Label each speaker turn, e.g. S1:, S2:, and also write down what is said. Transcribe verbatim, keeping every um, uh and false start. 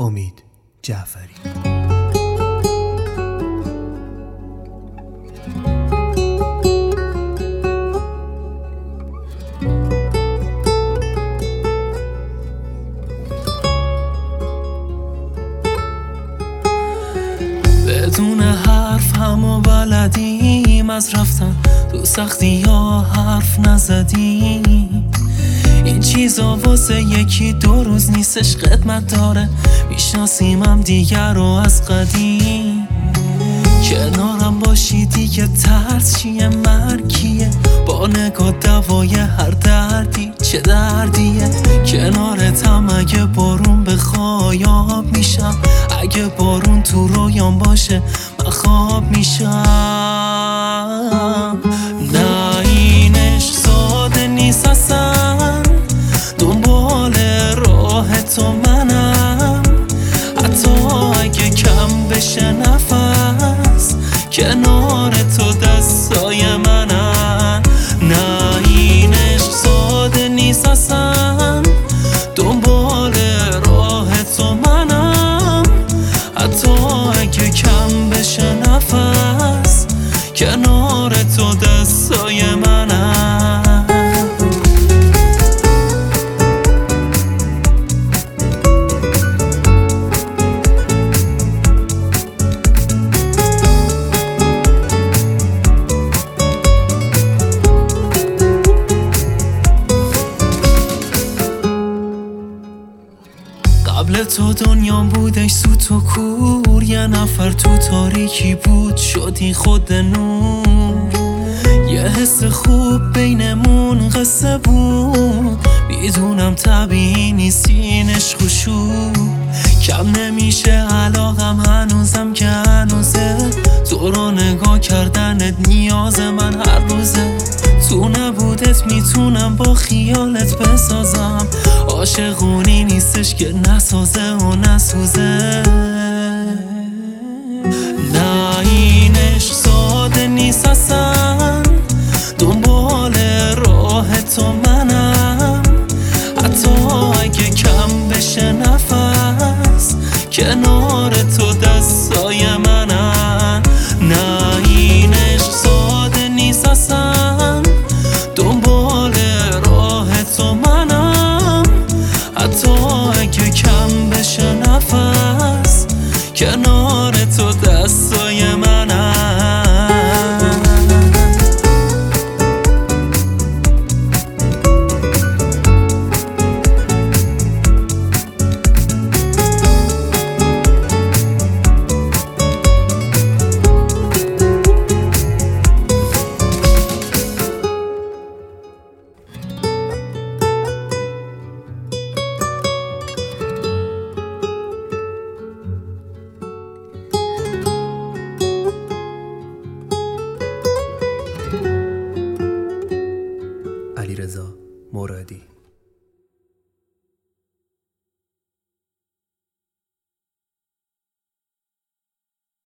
S1: امید جعفری.
S2: بدون حرف همو بلدیم، از رفتن تو سختی یا حرف نزدیم. این چیزا واسه یکی دو روز نیستش، خدمت داره. میشناسیمم دیگر رو از قدیم. کنارم باشی دیگه ترس چیه، مرگ کیه؟ با نگاه دوای هر دردی چه دردیه. کنارتم اگه بارون بخوای آب میشم، اگه بارون تو رویام باشه من خواب میشم. نه این عشق ساده نیست اصلا، دنبال راه تو منم. حتی اگه کم بشه نفس، کنار تو دستای منن. نه این عشق ساده نیست اصلا، دنبال راه تو منم. حتی اگه کم بشه نفس، کنار تو دستای منن. قبل تو دنیا بودش سوت و کور، یه نفر تو تاریکی بود شدی خود نور. یه حس خوب بینمون قصه بود، میدونم طبیعی نیست این عشق و شور. کم نمیشه علاقم هنوزم که هنوزه، تو رو نگاه کردنت نیاز من هر روزه. تو نبودت میتونم با خیالت بسازم، عاشقونی نیستش که نسازه و نسوزه. نه این عشق ساده نیست اصلا، دنبال راه تو منم. حتی اگه کم بشه نفس، کنار تو دستای منن. نه این عشق ساده نیست اصلا، دنبال راه تو منم. حتی اگه کم بشه نفس، کنار تو دستای منن.
S1: علیرضا مرادی.